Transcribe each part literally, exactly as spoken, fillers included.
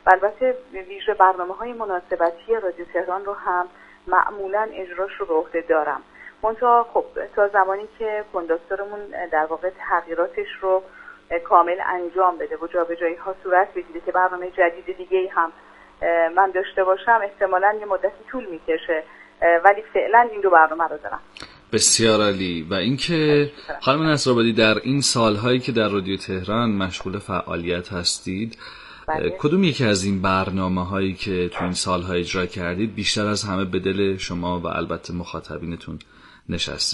و البته ویژه برنامه‌های مناسبتی رادیو تهران رو هم معمولاً اجراش رو به عهده دارم. منتها خب تا زمانی که کنداکتورمون در واقع تغییراتش رو کامل انجام بده و جابجایی ها صورت بگیره که برنامه جدید دیگه‌ای هم من داشته باشم، احتمالاً یه مدتی طول میکشه، ولی فعلا این دو برنامه رو دارم. بسیار عالی. و اینکه خانم نصرآبادی در این سالهایی که در رادیو تهران مشغول فعالیت هستید، بله. کدوم یکی از این برنامه‌هایی که تو این سال‌ها اجرا کردید بیشتر از همه به دل شما و البته مخاطبینتون نشسته؟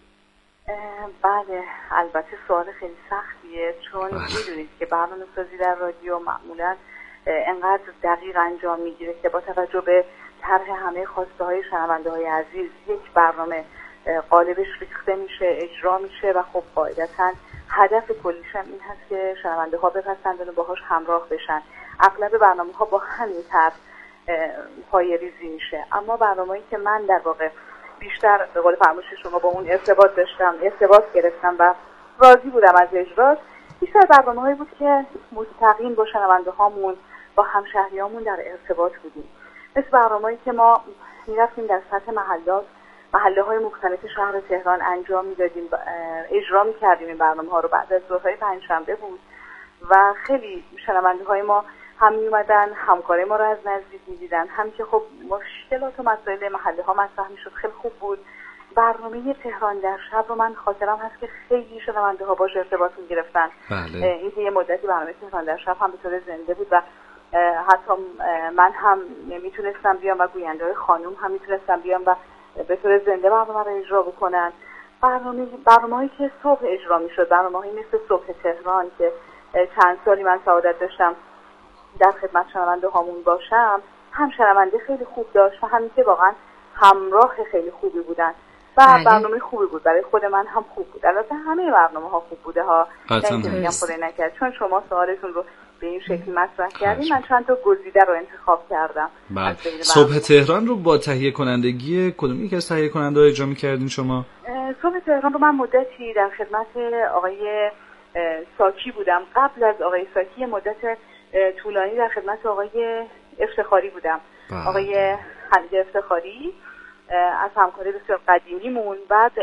بله، البته سوال خیلی سختیه، چون میدونید که برنامه‌سازی در رادیو معمولاً انقدر دقیق انجام میگیره که با توجه به طرح همه خواسته های شنونده های عزیز یک برنامه قالبش ریخته میشه، اجرا میشه و خب قاعدتاً هدف کلیش هم این هست که شنونده ها بپسندن و باهاش همراه بشن. اغلب برنامه ها با همین طرح پایه‌ریزی میشه، اما برنامه‌ای که من در واقع بیشتر به قول فرمایش شما با اون ارتباط داشتم، ارتباط گرفتم و راضی بودم از اجراش، بیشتر برنامه‌هایی بود که مستقیم با شنونده هامون، با همشهریامون در ارتباط بودیم. مثل برنامه‌ای که ما میرفتیم در سطح محلات، محله های مختلف شهر تهران انجام میدادیم، اجرا میکردیم. این برنامه ها رو بعد از ظهرهای پنجشنبه بود و خیلی شنونده های ما هم میومدن همکاری ما رو از نزدیک میدیدن، هم که خب مشکلات و مسائل محله ها مطرح میشد. خیلی خوب بود. برنامه تهران در شب رو من خاطرم هست که خیلی شنونده ها باش ارتباط میگرفتن. بله. این که یه مدتی برنامه تهران در شب هم به طور زنده بود و حتی من هم میتونستم بیام و گوینده های خانوم هم میتونستم بیام و به طور زنده برنامه رو اجرا بکنن. برنامه برنامه‌ای که صبح اجرا میشد، برنامه‌ای مثل صبح تهران که چند سالی من سعادت داشتم در خدمت شنونده هامون باشم، هم شنونده خیلی خوب داشت و همین که واقعا همراه خیلی خوبی بودن و بله. برنامه خوبی بود، برای خود من هم خوب بود. البته همه برنامه ها خوب بوده ها، نه میگم خدای نکرد، چون شما سوالتون رو به این شکل مطرح کردیم من چند تا گزیده رو انتخاب کردم. صبح تهران رو با تهیه کنندگی کدوم یک از تهیه کننده‌ها اجرا می‌کردین شما؟ صبح تهران رو من مدتی در خدمت آقای ساکی بودم. قبل از آقای ساکی مدت طولانی در خدمت آقای افتخاری بودم. بله. آقای حمید افتخاری از همکاری بسیار قدیمیمون. بعد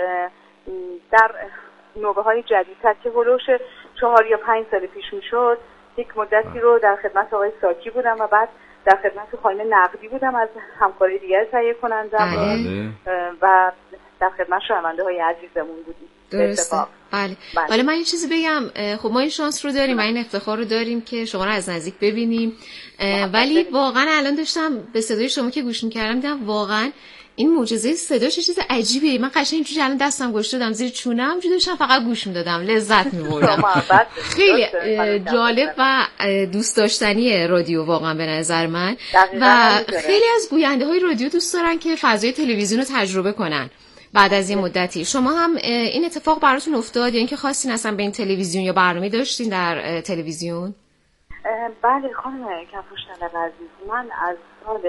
در نوبه‌های جدیدتر که هلوش چهار یا پنج سال پیش میشد، یک مدتی رو در خدمت آقای ساکی بودم و بعد در خدمت خانم نقدی بودم از همکاری دیگر تهیه کنندم و در خدمت شنونده های عزیزمون بودیم. درسته. بله. بله. حالا من یه چیزی بگم، خب ما این شانس رو داریم و این افتخار رو داریم که شما رو از نزدیک ببینیم، ولی واقعا الان داشتم به صدای شما که گوش می‌کردم دیدم واقعا این معجزه صداش چیز عجیبیه. من قشنگ اینجوری الان دستم گوش دادم زیر چونم، اینجوری داشتم فقط گوش میدادم، لذت می‌بردم. خیلی جالب و دوست داشتنی رادیو واقعا به نظر من و خیلی از گوینده‌های رادیو دوست دارن که فضای تلویزیون رو تجربه کنن. بعد از یه مدتی شما هم این اتفاق براتون افتاد یا اینکه خواستین اصلا به این تلویزیون یا برنامه داشتین در تلویزیون؟ بله خانم کفوش‌طلب عزیز، من از سال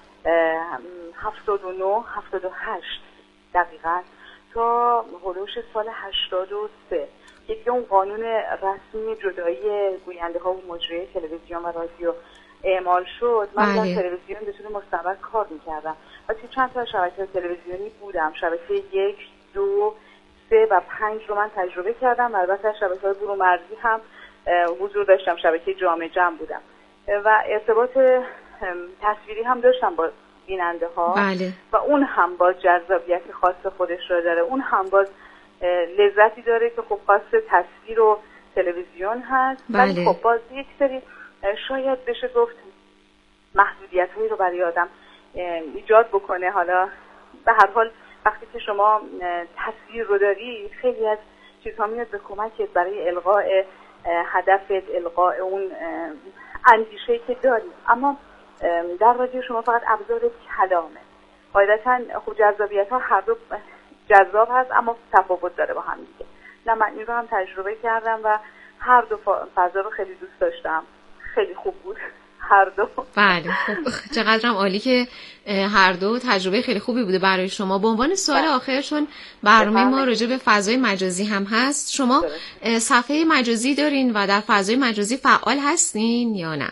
هفتاد و نه هفتاد و هشت دقیقاً تا هلوش سال هشتاد و سه که اون قانون رسمی جدایی گوینده ها و مجری تلویزیون و رادیو اعمال شد، من در تلویزیون به طور مستمر کار میکردم و توی چند تا شبکه تلویزیونی بودم. شبکه یک، دو، سه و پنج رو من تجربه کردم. البته شبکه های برون مرزی هم حضور داشتم، شبکه جامع جمع بودم و ارتباط تصویری هم داشتم با بیننده ها. بله. و اون هم باز جذابیت خاص خودش رو داره، اون هم باز لذتی داره که خب خاص تصویر و تلویزیون هست. بله. ولی خب باز یک سری شاید بشه گفت محدودیت هایی رو برای آدم ایجاد بکنه. حالا به هر حال وقتی که شما تصویر رو داری خیلی از چیزها میاد به کمکت برای القاء هدفت، القاء اون اندیشه‌ای که داری. اما در رادیو شما فقط ابزار کلامه. قاعدتاً خب جذابیت ها هر دو جذاب هست اما تفاوت داره با هم دیگه. نه من این رو هم تجربه کردم و هر دو فضا رو خیلی دوست داشتم. خیلی خوب بود هر دو. بله خب چقدرم عالی که هر دو تجربه خیلی خوبی بوده برای شما. به عنوان سوال آخرشون برنامه ما راجع به فضای مجازی هم هست. شما صفحه مجازی دارین و در فضای مجازی فعال هستین یا نه؟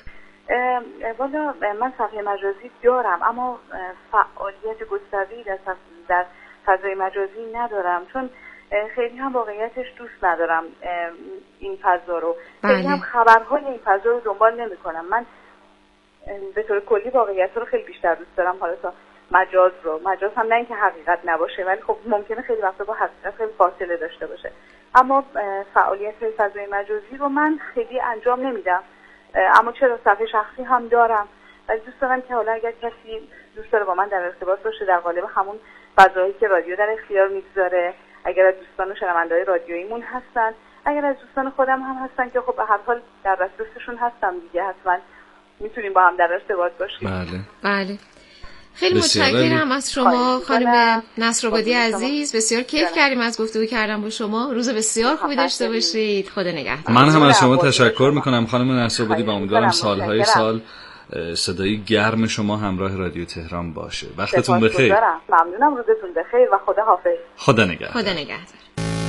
والا من صفحه مجازی دارم، اما فعالیت گسترده‌ای در در فضای مجازی ندارم، چون خیلی هم واقعیتش دوست ندارم این فضا رو. بله. خیلی هم خبرهای این فضا رو دنبال نمی کنم. من به طور کلی واقعیت رو خیلی بیشتر دوست دارم حالا تا مجاز رو. مجاز هم نه اینکه حقیقت نباشه، ولی خب ممکنه خیلی وقتا با حقیقت خیلی فاصله داشته باشه. اما فعالیت فضای مجازی رو من خیلی انجام نمیدم، اما چرا صفحه شخصی هم دارم و دوست دارم که حالا اگر کسی دوست داره با من در ارتباط باشه در قالب همون فضایی که رادیو در اختیار میگذاره، اگر از دوستان و شنونده‌های رادیوییمون هستن، اگر از دوستان خودم هم هستن که خب به هر حال در دسترسشون هستم دیگه، حتما میتونیم با هم در ارتباط باشیم. بله بله. خیلی متشکرم از شما خانم نصرآبادی عزیز، بسیار کیف کردیم از گفتگو کردم با شما. روز بسیار خوبی داشته باشید. خدا نگهدار. من هم از شما تشکر میکنم خانم نصرآبادی و امیدوارم سالهای سال صدای گرم شما همراه رادیو تهران باشه. وقتتون بخیر. ممنونم، روزتون بخیر و خدا حافظ. خدا نگهدار. خدا نگهدار.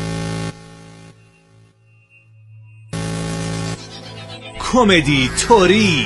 کمدی توری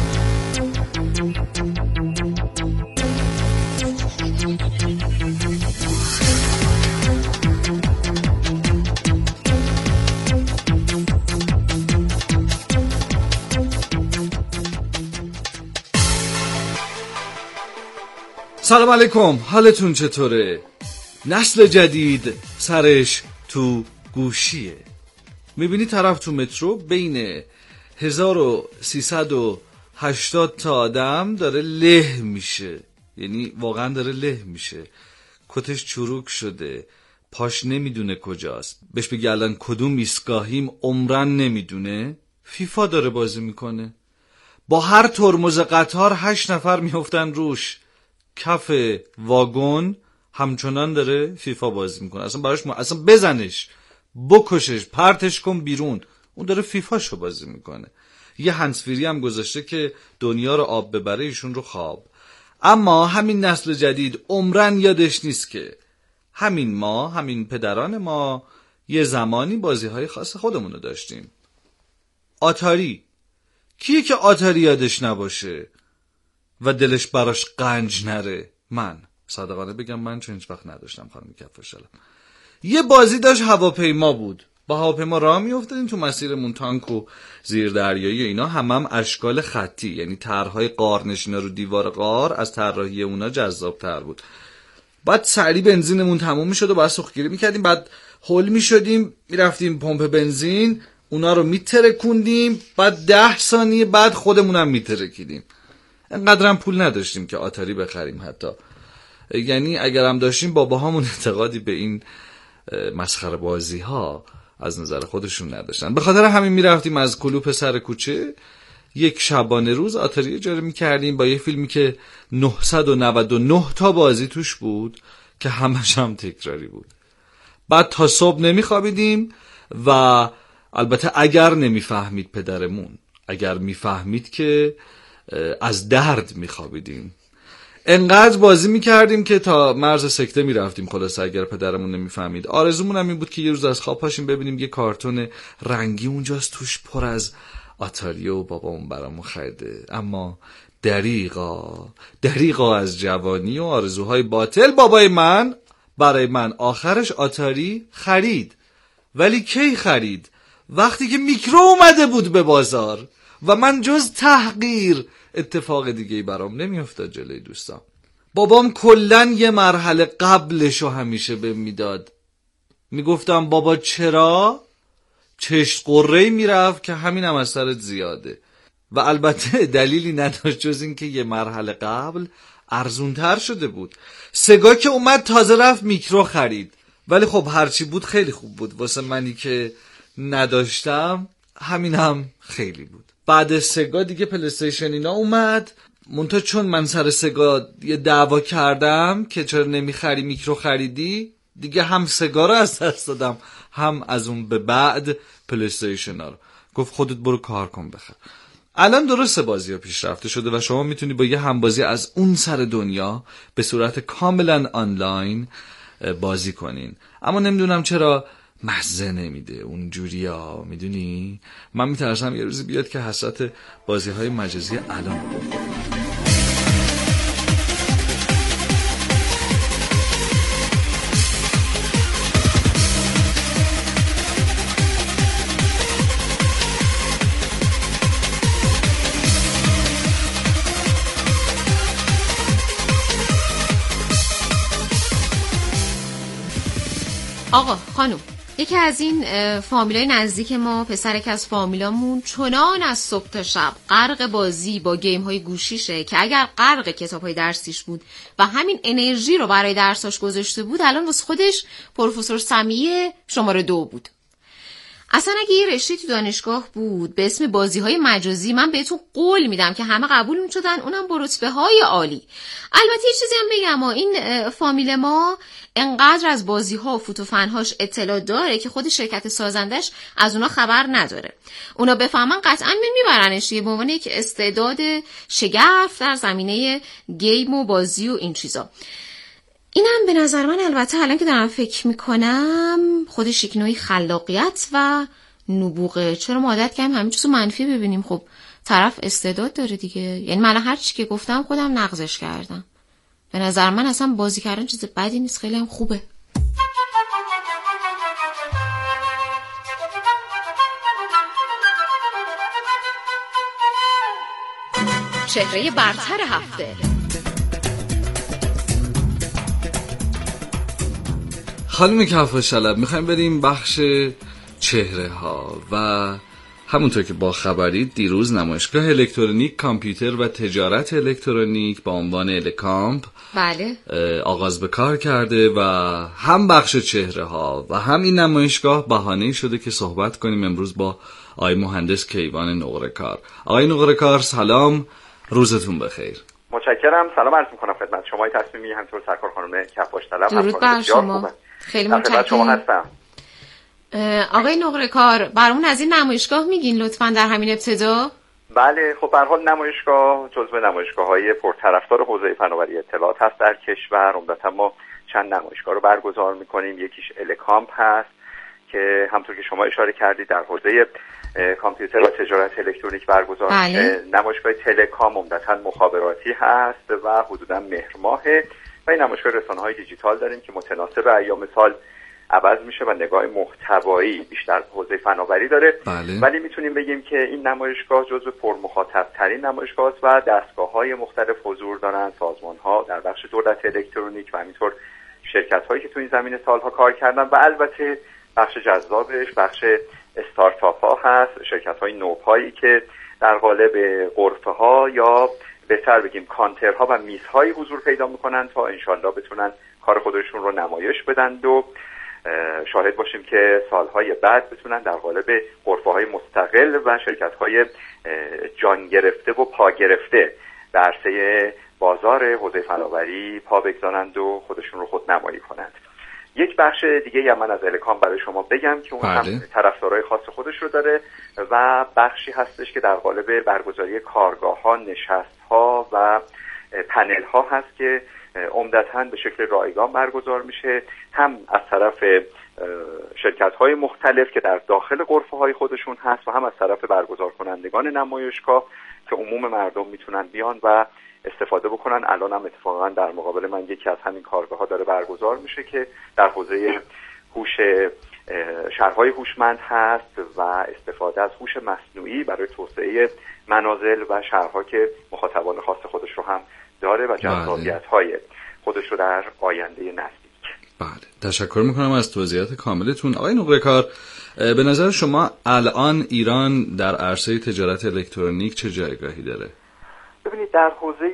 سلام علیکم، حالتون چطوره؟ نسل جدید سرش تو گوشیه. میبینی طرف تو مترو بین هزار و سیصد و هشتاد تا آدم داره له میشه، یعنی واقعا داره له میشه، کتش چروک شده، پاش نمیدونه کجاست، بهش بگی الان کدوم ایستگاهیم عمرن نمیدونه. فیفا داره بازی میکنه، با هر ترمز قطار هشت نفر میافتن روش، کف واگن همچنان داره فیفا بازی میکنه. اصلا براش م... اصلا بزنش، بکشش، پرتش کن بیرون، اون داره فیفاشو بازی میکنه. یه هنسفیری هم گذاشته که دنیا رو آب ببره، ایشون رو خواب. اما همین نسل جدید عمرن یادش نیست که همین ما، همین پدران ما یه زمانی بازی‌های خاص خودمونو داشتیم. آتاری، کیه که آتاری یادش نباشه و دلش براش قنج نره؟ من صادقانه بگم من چون هیچ وقت نداشتم خانم کفاشلم. یه بازی داشت، هواپیما بود، با هواپیما راه میافتادیم تو مسیرمون، تانک و زیردریایی و اینا، هم هم اشکال خطی، یعنی طرح‌های غارنشینا رو دیوار غار از طراحی اونا جذاب‌تر بود. بعد سریع بنزینمون تموم میشد و بعد سوختگیری میکردیم، بعد هول میشدیم میرفتیم پمپ بنزین، اونا رو میترکوندیم، بعد ده ثانیه بعد خودمونم میترکیدیم. انقدرم پول نداشتیم که آتاری بخریم حتی، یعنی اگرم داشتیم باباهامون اعتقادی به این مسخره بازی ها از نظر خودشون نداشتن. به خاطر همین میرفتیم از کلوپ سر کوچه یک شبانه روز آتاری اجاره میکردیم با یه فیلمی که نهصد و نود و نه تا بازی توش بود که همش هم تکراری بود. بعد تا صبح نمیخوابیدیم و البته اگر نمیفهمید پدرمون، اگر میفهمید که از درد میخوابیدیم. انقدر بازی میکردیم که تا مرز سکته میرفتیم. خلاصه اگر پدرمون نمیفهمید. آرزومون هم این بود که یه روز از خواب پاشیم ببینیم یه کارتون رنگی اونجاست توش پر از آتاری و بابامون برامون خریده. اما دریغا دریغا از جوانی و آرزوهای باطل بابای من برای من آخرش آتاری خرید. ولی کی خرید؟ وقتی که میکرو اومده بود به بازار و من جز تحقیر اتفاق دیگه‌ای برام نمیافتاد جلوی دوستان. بابام کلن یه مرحله قبلشو همیشه بهم میداد. میگفتم بابا چرا؟ چشت قره‌ای میرفت که همین هم از سرت زیاده. و البته دلیلی نداشت جز این که یه مرحله قبل ارزونتر شده بود. سگا که اومد تازه رفت میکرو خرید. ولی خب هرچی بود خیلی خوب بود واسه منی که نداشتم، همین هم خیلی بود. بعد سگا دیگه پلی‌استیشن اینا اومد، منتها چون من سر سگا یه دعوا کردم که چرا نمیخری میکرو خریدی، دیگه هم سگا رو از دست دادم هم از اون به بعد پلی‌استیشن ها رو. گفت خودت برو کار کن بخر. الان درسته بازی ها پیشرفته شده و شما میتونی با یه همبازی از اون سر دنیا به صورت کاملا آنلاین بازی کنین. اما نمیدونم چرا مزه نمیده اونجوریا، میدونی؟ من میترسم یه روزی بیاد که حسرت بازی های مجازی الان رو بخورم. آقا خانم، یکی از این فامیلای نزدیک ما، پسر یک از فامیلامون چنان از صبح تا شب غرق بازی با گیم های گوشیشه که اگر غرق کتاب های درسیش بود و همین انرژی رو برای درساش گذاشته بود، الان واسه خودش پروفسور سمیه شماره دو بود. اصلا اگه یه رشته تو دانشگاه بود به اسم بازی‌های مجازی، من بهتون قول میدم که همه قبول می‌شدن، اونم با رتبه‌های عالی. البته یه چیزی هم بگم، این فامیل ما انقدر از بازی‌ها و فوتوفن‌هاش اطلاع داره که خود شرکت سازندش از اونا خبر نداره. اونا بفهمن قطعاً میبرنش به عنوان یک استعداد شگرف در زمینه گیم و بازی و این چیزا. اینم به نظر من البته الان که دارم فکر میکنم خودش یک نوعی خلاقیت و نبوغه. چرا ما عادت کردیم همین چیزو منفی ببینیم؟ خب طرف استعداد داره دیگه. یعنی من هر چی که گفتم خودم نقضش کردم. به نظر من اصلا بازی کردن چیز بدی نیست، خیلی هم خوبه. چهره برتر هفته. خانم کفاشلب، میخوایم بریم بخش چهره ها و همونطور که با خبرید دیروز نمایشگاه الکترونیک، کامپیوتر و تجارت الکترونیک با عنوان الکامپ بله آغاز به کار کرده و هم بخش چهره ها و هم این نمایشگاه بهانه‌ای شده که صحبت کنیم امروز با آقای مهندس کیوان نقره‌کار. آقای نقره‌کار سلام، روزتون بخیر. متشکرم. سلام عرض می‌کنم خدمت شما تصمیمی همینطور سرکار خانم کفاشلب. درود بر شما. خیلی متشکرم. شما هستم. آقای نقره‌کار برامون از این نمایشگاه میگین لطفاً در همین ابتدا؟ بله، خب به هر حال نمایشگاه جزو نمایشگاه‌های پرطرفدار حوزه فناوری اطلاعات هست در کشور. عمدتاً ما چند نمایشگاه رو برگزار می‌کنیم. یکیش الکامپ هست که همونطور که شما اشاره کردید در حوزه کامپیوتر و تجارت الکترونیک برگزار میشه. نمایشگاه تلکام عمدتاً مخابراتی هست و حدوداً مهر ماهه و این نمایشگاه رسانه‌های دیجیتال داریم که متناسب ایام سال عوض میشه و نگاه محتوایی بیشتر به حوزه فناوری داره. بله. ولی میتونیم بگیم که این نمایشگاه جزو پرمخاطب ترین نمایشگاه است و دستگاه‌های مختلف حضور دارن، سازمان‌ها در بخش دولت الکترونیک و همینطور شرکت‌هایی که تو این زمینه سالها کار کردن و البته بخش جذابش بخش استارتاپ ها هست، شرکت های نوپایی که در قالب غرفه ها یا بهتر بگیم کانترها و میزهایی حضور پیدا میکنن تا انشالله بتونن کار خودشون رو نمایش بدن و شاهد باشیم که سالهای بعد بتونن در قالب غرفه های مستقل و شرکت های جان گرفته و پا گرفته در عرصه بازار حوزه فناوری پا بگذارند و خودشون رو خود نمایی کنند. یک بخش دیگه هم من از الکام برای شما بگم که اون بله. هم طرفدارای خاص خودش رو داره و بخشی هستش که در قالب برگزاری کارگاه‌ها، نشست‌ها و پنل‌ها هست که عمدتاً به شکل رایگان برگزار میشه، هم از طرف شرکت‌های مختلف که در داخل غرفه‌های خودشون هست و هم از طرف برگزار کنندگان نمایشگاه که عموم مردم میتونن بیان و استفاده بکنن. الان هم اتفاقا در مقابل من یکی از همین کارگاه ها داره برگزار میشه که در حوزه هوش شهرهای هوشمند هست و استفاده از هوش مصنوعی برای توسعه منازل و شهرها که مخاطبان خاص خودش رو هم داره و جذابیت های خودش رو در آینده نزدیک. بله، تشکر میکنم از توضیحات کاملتون. آقای نقره‌کار، به نظر شما الان ایران در عرصه تجارت الکترونیک چه جایگاهی داره؟ ببینید، در حوزه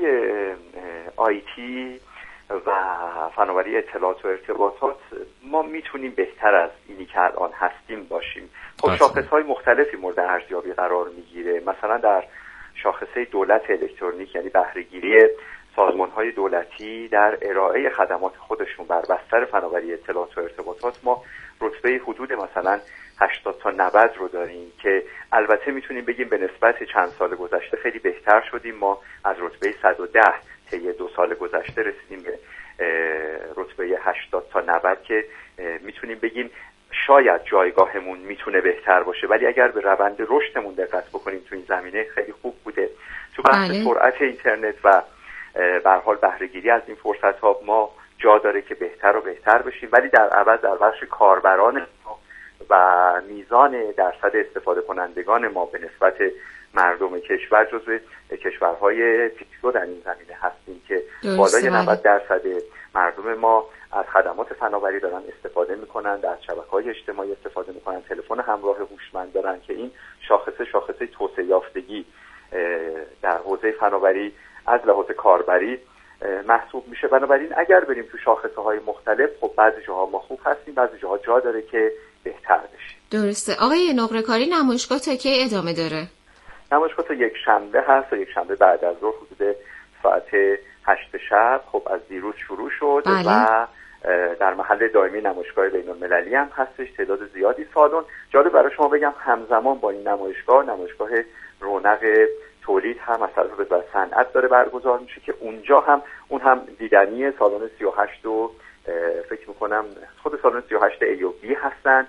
آیتی و فناوری اطلاعات و ارتباطات ما میتونیم بهتر از اینی که الان هستیم باشیم. خب شاخص‌های مختلفی مورد ارزیابی قرار میگیره. مثلا در شاخصه دولت الکترونیک، یعنی بهره‌گیری سازمان‌های دولتی در ارائه خدمات خودشون بر بستر فناوری اطلاعات و ارتباطات، ما رتبه حدود مثلا هشتاد تا نود رو داریم که البته میتونیم بگیم به نسبت چند سال گذشته خیلی بهتر شدیم. ما از رتبه صد و ده طی دو سال گذشته رسیدیم به رتبه هشتاد تا نود که میتونیم بگیم شاید جایگاهمون میتونه بهتر باشه، ولی اگر به روند رشدمون دقت بکنیم تو این زمینه خیلی خوب بوده. تو بحث سرعت اینترنت و به هر حال بهره‌گیری از این فرصت‌ها ما جا داره که بهتر و بهتر بشیم، ولی در عوض در بخش کاربران و میزان درصد استفاده کنندگان ما به نسبت مردم کشور جزو کشورهای پیشرو در این زمینه هستیم که بالای نود درصد مردم ما از خدمات فناوری دارن استفاده میکنن، از شبکه‌های اجتماعی استفاده میکنن، تلفن همراه هوشمند دارن که این شاخصه شاخصه توسعه یافتگی در حوزه فناوری از لحاظ کاربری محسوب میشه. بنابراین اگر بریم تو شاخصه های مختلف، خب بعضی جاها ما خوب هستیم، بعضی جاها جا داره که بهتر بشه. درسته. آقای نقره‌کاری، نمایشگاه تا کی ادامه داره؟ نمایشگاه تا یک شنبه هست و یک شنبه بعد از ظهر حدود ساعت هشت شب خب از دیروز شروع شد. بله. و در محل دائمی نمایشگاه بین‌المللی هم هستش، تعداد زیادی سالن. جالب برای شما بگم همزمان با این نمایشگاه نمایشگاه رونق تولید هم از طرف وزارت صنعت داره برگزار میشه که اونجا هم اون هم دیدنی سالن سی و هشت و فکر میکنم خود سالن سی و هشت ای و بی هستن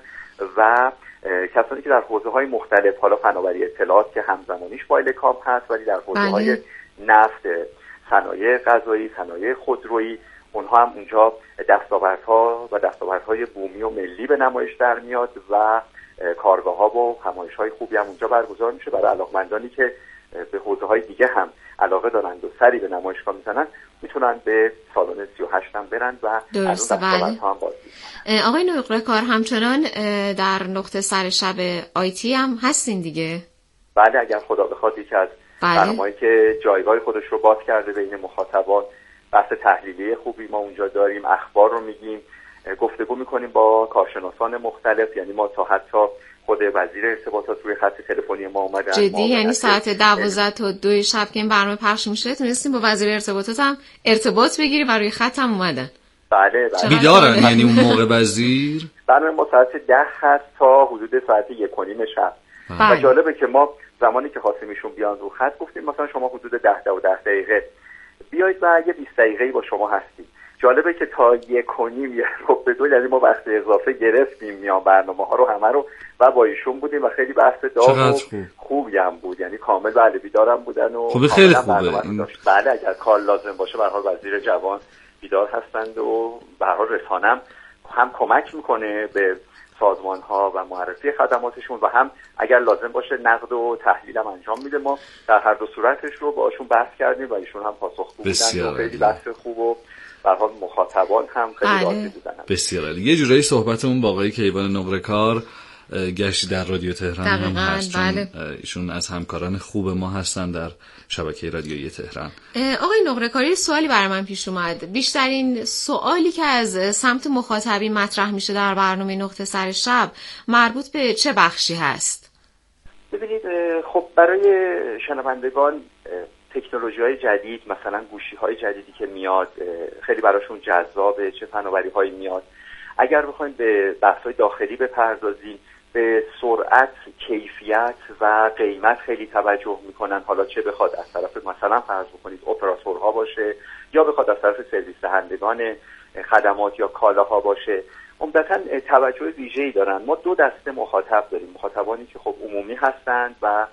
و کسانی که در حوزه های مختلف، حالا فناوری اطلاعات که همزمانیش فایل کام هست، ولی در حوزه های نفت، صنایع غذایی، صنایع خودرویی، اونها هم اونجا دستاوردها و دستاوردهای بومی و ملی به نمایش در میاد و کارگاه ها و همایش های خوبی هم اونجا برگزار میشه. برای علاقمندانی که به حوزه های دیگه هم علاقه دارند و سری به نمایشگاه میزنن میتونن به سالن سی و هشت هم برن و از اون دستاوردها هم بازدید. آقای نقره‌کار همچنان در نقطه سر شب آیتی هم هستین دیگه؟ بله، اگر خدا بخواد یکی از برنامه‌هایی که جایگاه خودش رو باز کرده بین مخاطبان، بحث تحلیلی خوبی ما اونجا داریم، اخبار رو میگیم، گفتگو میکنیم با کارشناسان مختلف، یعنی ما تا حتی خود وزیر ارتباطات روی خط تلفنی ما اومدن. جدی؟ یعنی ساعت دوازده تا دو شب که این برنامه پخش میشه تونستیم با وزیر ارتباطات هم ارتباط بگیریم و روی خط هم اومدن؟ بله بله. بیدارن یعنی اون موقع وزیر؟ برنامه ما ساعت ده هست تا حدود ساعت یک و نیم شب. و جالبه که ما زمانی که خواستیم ایشون بیان رو خط گفتیم مثلا شما حدود ده تا و ده دقیقه بیایید و یه بیست دقیقه‌ای با شما هستیم. جالبه که تا یک و نیم یه رو به دو یعنی ما وقت اضافه گرفتیم میان برنامه ها رو همه رو و با ایشون بودیم و خیلی بحث داغ و خوب. خوبی هم بود، یعنی کامل بله بیدارم بودن و خب خیلی خوبه. بله اگر کار لازم باشه به هر حال وزیر جوان بیدار هستند و به هر حال رسانم هم کمک میکنه به سازمان ها و معرفی خدماتشون و هم اگر لازم باشه نقد و تحلیل هم انجام میده. ما در هر دو صورتش رو باشون بحث کردیم و ایشون هم پاسخگو بودن و خیلی بحث خوب و به هر حال مخاطبان هم خیلی راضی بودن. بسیار عالی. یه جورایی صحبتمون با آقای کیوان نقره‌کار گشتی در رادیو تهران هم هست، چون بله. ایشون از همکاران خوب ما هستن در شبکه رادیویی تهران. آقای نقره‌کاری، سوالی برای من پیش اومد. بیشترین سوالی که از سمت مخاطبین مطرح میشه در برنامه نقطه سر شب مربوط به چه بخشی هست؟ ببینید خب برای شنوندگان تکنولوژی‌های جدید، مثلا گوشی‌های جدیدی که میاد خیلی براشون جذابه، چه فناوری‌هایی میاد. اگر بخوایم به بحث‌های داخلی بپردازیم، به سرعت، کیفیت و قیمت خیلی توجه میکنن، حالا چه بخواد از طرف مثلا فرض بکنید اپراتورها باشه یا بخواد از طرف سرویس دهندگان خدمات یا کالاها باشه، عمدتاً توجه ویژه‌ای دارن. ما دو دسته مخاطب داریم، مخاطبانی که خب عمومی هستند و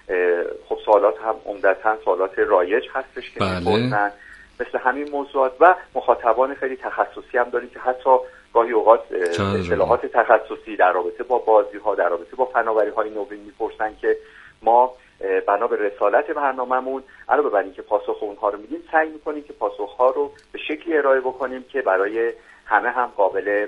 خب سوالات هم عمدتاً سوالات رایج هستش که می‌پرسن مثل همین موضوعات، و مخاطبان خیلی تخصصی هم داریم که حتی گاهی اوقات اصطلاحات تخصصی در رابطه با بازی‌ها، در رابطه با فناوری‌های نوین میپرسن که ما بنا به رسالت برنامه‌مون علاوه بر اینکه پاسخ اونها رو میدیم، سعی می‌کنیم که پاسخ‌ها رو به شکلی ارائه بکنیم که برای همه هم قابل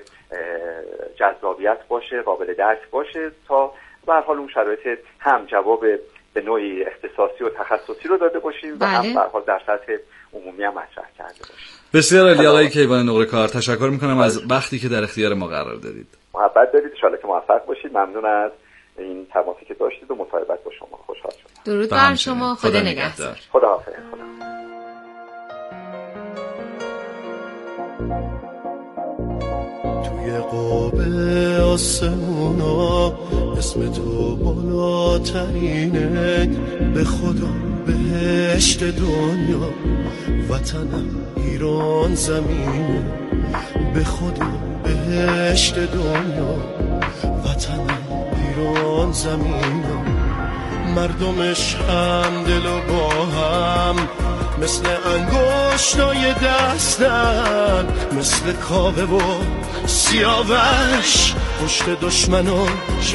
جذابیت باشه، قابل درک باشه، تا به هر حال اون شرایط هم جواب به نوعی اختصاصی و تخصصی رو داده باشیم و هم به هر حال در سطح عمومی هم مطرح کرده باشیم. بسیار عالی آقای کیوان نقره‌کار، تشکر میکنم از وقتی که در اختیار ما قرار دادید. محبت دارید، ان شاءالله که موفق باشید. ممنون از این تماسی که داشتید و مصاحبت با شما. خوشحال شدم. درود بر شما. خدا نگهدار. خدا حافظ. خدا. توی قاب آسمونا اسم تو بالاترینه، به خدا بهشت دنیا وطنم ایران زمینه، به خدا بهشت دنیا وطنم ایران زمینم، مردمش هم دل و با هم، مثل انگشتای دستن، مثل کاوه و سیاوش پشت دشمنو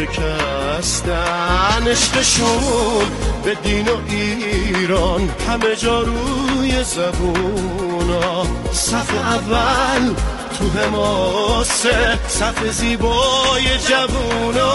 شکستن. عشقشون به دین و ایران همه جا روی زبونا، صف اول تو حماسه، صف زیبای جوونا.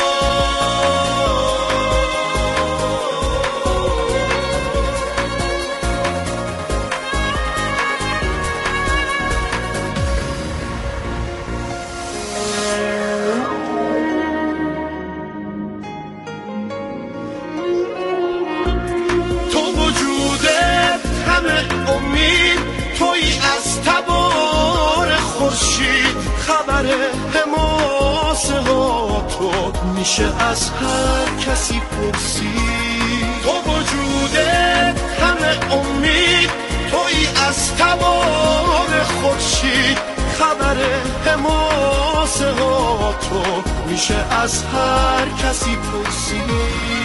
تویی از تبار خورشید، خبر حماسه ها تو میشه از هر کسی پرسید. تو وجودت همه امید، تویی از تبار خورشید، خبر حماسه ها تو میشه از هر کسی پرسید.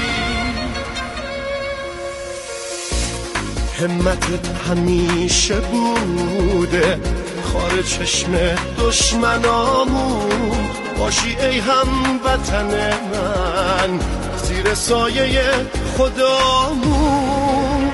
همتت همیشه بوده خار چشم دشمنامون، باشی ای هموطن من زیر سایه خدامون.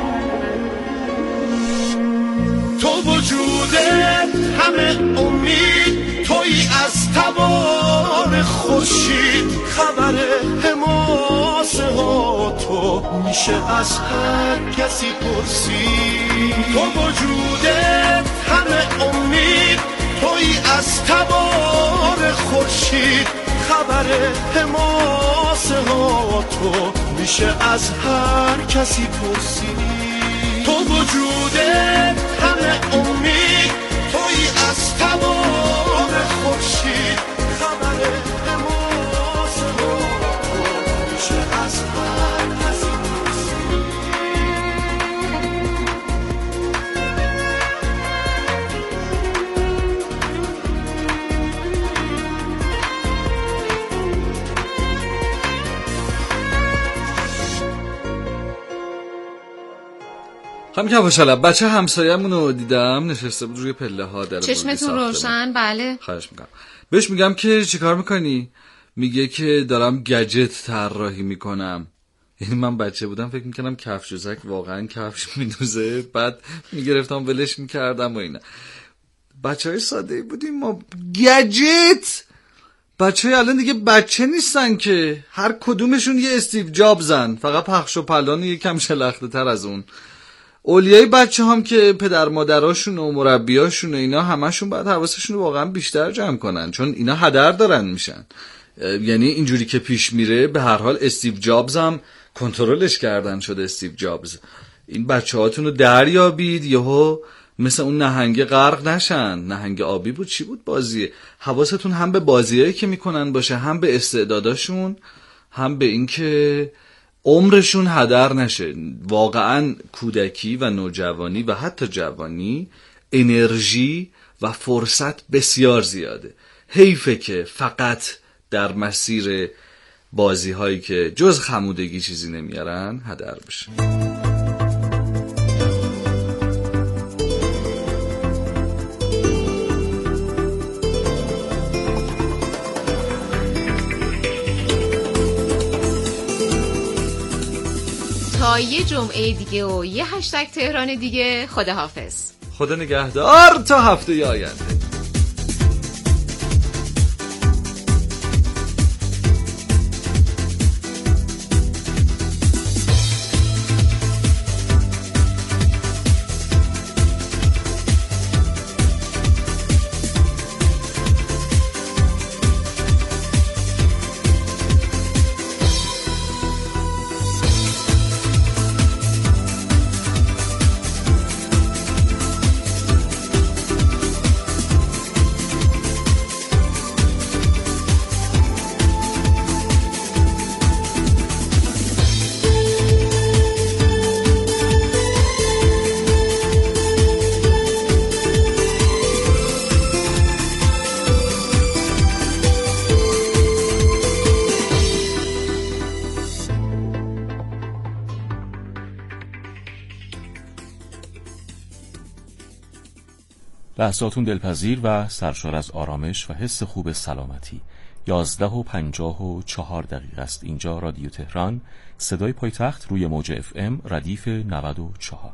تو وجودت همه امید، تویی از تبار خورشید، خبر حماسه ها تو میشه از هر کسی پرسید. تو وجودت همه امید، تویی از تبار خورشید، خبر حماسه ها تو میشه از هر کسی پرسید. تو وجودت همه امید، تویی از تبار خورشید، خبر حماسه ها تو میشه از هر کسی پرسید. هم که خوشحالم. بچه همسایه‌مون رو دیدم نشسته بود روی پله ها در چشمتون روشن. بله خواهش میکنم. بهش میگم که چیکار میکنی؟ میگه که دارم گجت طراحی میکنم. یعنی من بچه بودم فکر میکنم کفشوزک واقعا کفش میدوزه، بعد میگرفتم ولش میکردم و اینا. بچه های ساده بودیم ما. گجت بچه های الان دیگه بچه نیستن که، هر کدومشون یه استیو جابزن، فقط پخش و پلان یکم شلخته تر از اون. اولیای بچه هم که پدر مادراشون و مربیاشون و اینا همشون باید حواسشون رو واقعا بیشتر جمع کنن، چون اینا هدر دارن میشن. یعنی اینجوری که پیش میره به هر حال استیو جابز هم کنترلش کردن شده. استیو جابز این بچه هاتون رو دریابید، یهو مثل اون نهنگ غرق نشن. نهنگ آبی بود چی بود بازیه. حواستون هم به بازیایی که میکنن باشه، هم به استعداداشون، هم به این که عمرشون هدر نشه. واقعا کودکی و نوجوانی و حتی جوانی انرژی و فرصت بسیار زیاده. حیفه که فقط در مسیر بازی هایی که جز خمودگی چیزی نمیارن هدر بشه. تا یه جمعه دیگه و یه هشتگ تهران دیگه. خداحافظ. خدا نگهدار تا هفته آینده. لحظاتون دلپذیر و سرشار از آرامش و حس خوب سلامتی. یازده و پنجاه و چهار دقیقه است. اینجا رادیو تهران، صدای پایتخت روی موج اف ام ردیف نود و چهار.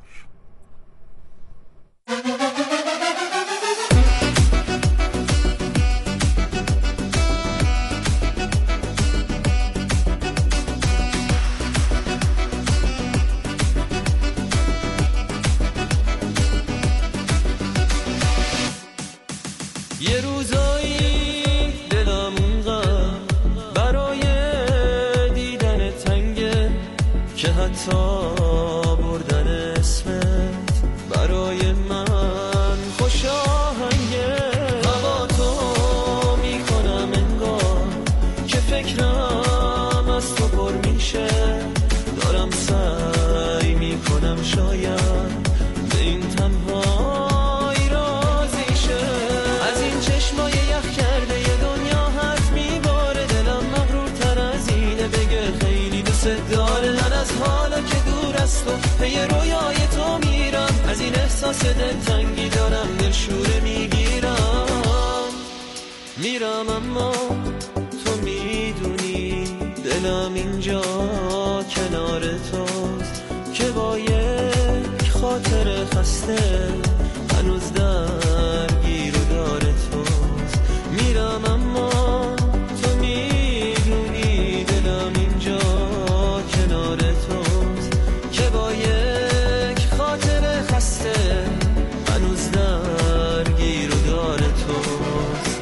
یه روزایی دلم اونقدر برای دیدن تنگه که حتی بردن اسمت برای من خوش آهنگه. هوا تو میکنم انگار که فکرم از تو پر میشه، دارم سعی میکنم شاید به این تنهایی راضی شه. از این چشمای یخ کرده یه دنیا حرف میباره، دلم مغرورتر از اینه بگه خیلی دوست داره. من از حالا که دور از تو پی رویای تو میرم، از این احساس دلتنگی دارم دلشوره میگیرم. میرم اما تو میدونی دلم اینجا کنار توست که با یک خاطر خسته هنوز درگیر و داره توست. میرم اما تو میدونی دلم اینجا کنار توست که با یک خاطر خسته هنوز درگیر و داره توست.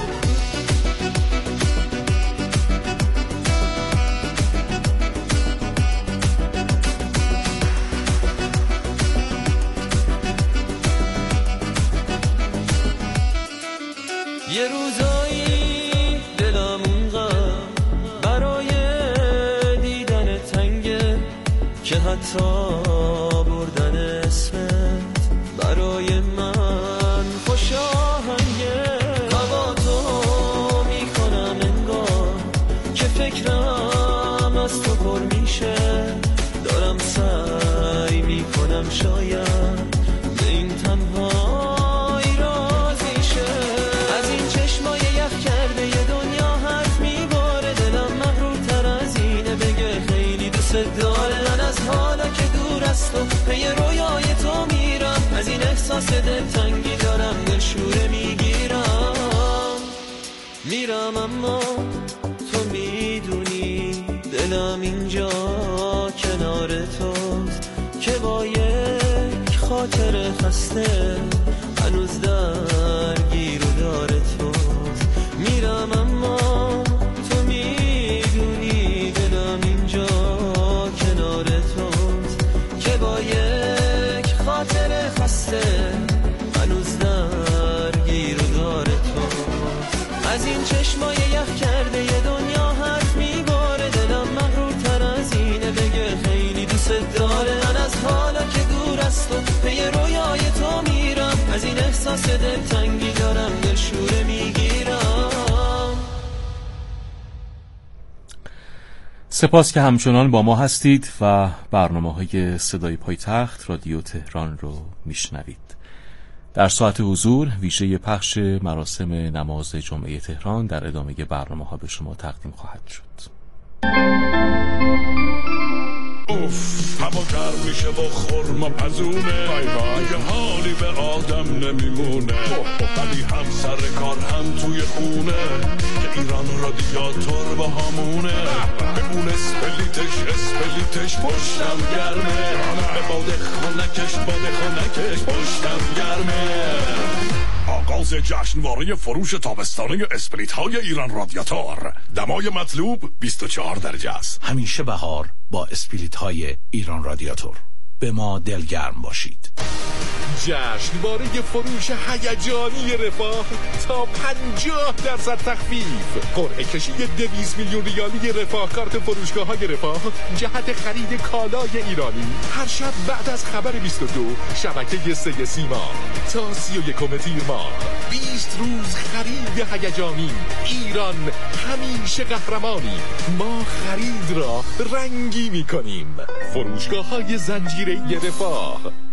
یه روزایی دلم اونقدر برای دیدن تنگه که حتی بردن اسمت برای من خوش آهنگه. هوا تو میکنم انگار که فکرم از تو پر میشه، دارم سعی میکنم شاید به این تنهایی راضی شه. از این چشمای یخ کرده یه دنیا حرف میباره، دلم مغرورتر از اینه بگه خیلی دوست داره. من از حالا که دور از تو پی رویای تو میرم، از این احساس دلتنگی دارم دلشوره میگیرم. میرم اما تو میدونی دلم اینجا کنار توست که با یک خاطر خسته هنوز درگیر و داره توست. میرم اما تو میدونی دلم اینجا کنار توست که با یک خاطر خسته هنوز درگیر و داره توست. از این چشمای یخ کرده یه دنیا حرف میباره، دلم مغرورتر از اینه بگه خیلی دوست داره. من از حالا که دور از تو پی رویای تو میرم، از این احساس دلتنگی دارم دلشوره میگیرم. سپاس که همچنان با ما هستید و برنامه‌های صدای پایتخت رادیو تهران رو میشنوید. در ساعت حضور ویژه پخش مراسم نماز جمعه تهران در ادامه برنامه‌ها به شما تقدیم خواهد شد. اوف هوا گرم میشه با خرما پزونه، دیگه حالی به آدم نمیمونه. ولی هم سر کار هم توی خونه که ایران رادیاتور با همونه. به اون اسپلیتش اسپلیتش پشتم گرمه، به باد خونکش باد خونکش پشتم گرمه. آغاز جشنواره فروش تابستانه اسپریت های ایران رادیاتور. دمای مطلوب بیست و چهار درجه است. همیشه بهار با اسپریت های ایران رادیاتور. به ما دلگرم باشید. جشنواره فروش هیجانی رفاه تا پنجاه درصد تخفیف. قرعه کشی دویست میلیون ریالی رفاه کارت فروشگاه های رفاه جهت خرید کالای ایرانی هر شب بعد از خبر بیست و دو شبکه سه سیما تا سی و یکم تیر ماه. بیست روز خرید هیجانی. ایران همیشه قهرمانی. ما خرید را رنگی می‌کنیم. فروشگاه های زنجیره رفاه.